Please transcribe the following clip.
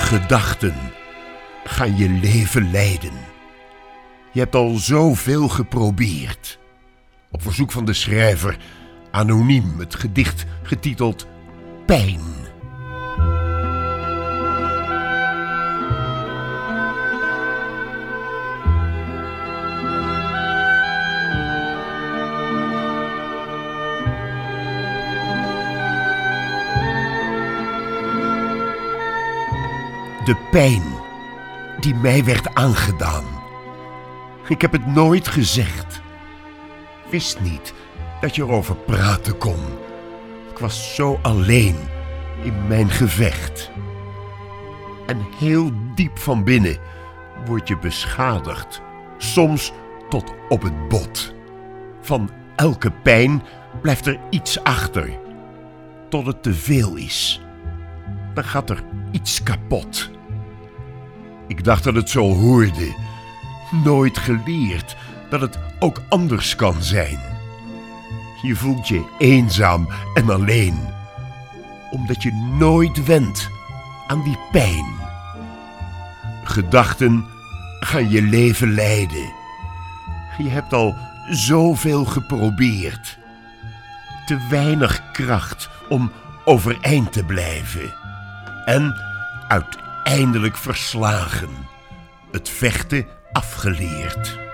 Gedachten gaan je leven leiden. Je hebt al zoveel geprobeerd. Op verzoek van de schrijver, anoniem, het gedicht getiteld Pijn. De pijn die mij werd aangedaan. Ik heb het nooit gezegd. Wist niet dat je erover praten kon. Ik was zo alleen in mijn gevecht. En heel diep van binnen word je beschadigd. Soms tot op het bot. Van elke pijn blijft er iets achter. Tot het te veel is. Dan gaat er iets kapot. Ik dacht dat het zo hoorde. Nooit geleerd dat het ook anders kan zijn. Je voelt je eenzaam en alleen, omdat je nooit went aan die pijn. Gedachten gaan je leven leiden. Je hebt al zoveel geprobeerd. Te weinig kracht om overeind te blijven. En uiteindelijk verslagen. Het vechten afgeleerd.